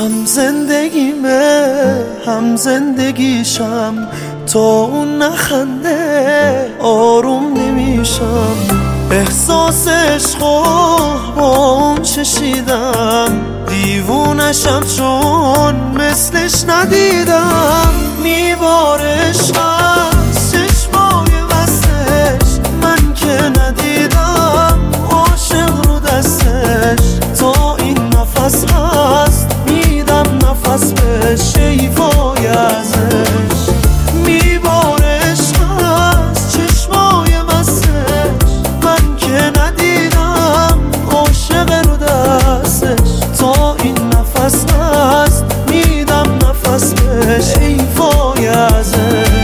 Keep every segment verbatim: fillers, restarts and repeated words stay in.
هم زندگیمه هم زندگیشم، تا اون نخنده آروم نمیشم. احساس عشقو با اون چشیدم، دیوونشم چون مثلش ندیدم. میبارش از چشمای وستش، من که ندیدم عاشق رو دستش. تا این نفس هست میدم نفس بهش، ای وای ازش. میبارش از چشمای وستش، من که ندیدم عاشق رو دستش. تا این نفس هست میدم نفس بهش، ای وای ازش.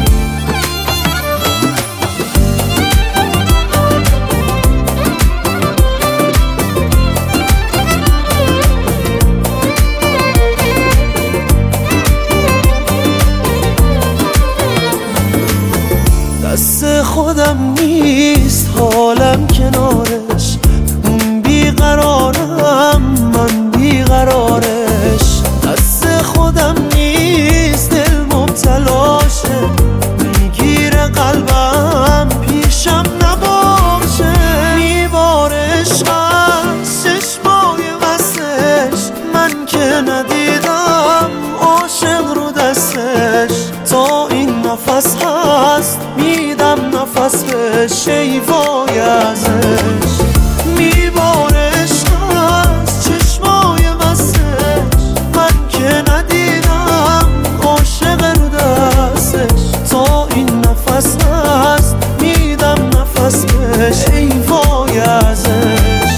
دست خودم نیست حالم کنارش، اون بیقرارم من بیقرارش. دست خودم نیست دل مبتلاشه، میگیره قلبم پیشم نباشه. میبارش از چشمای وستش، من که ندیدم عاشق رو دستش. تا این نفس هست میدم نفس بهش، ای وای ازش. میبارش از چشمای وستش، من که ندیدم عاشق رو دستش. تا این نفس هست میدم نفس بهش، ای وای ازش.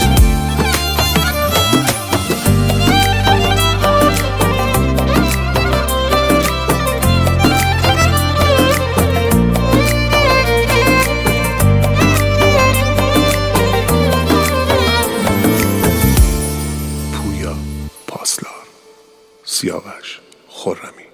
پاسلار، سیاوش خرمی.